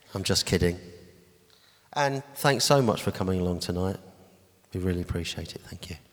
I'm just kidding. And thanks so much for coming along tonight. We really appreciate it. Thank you.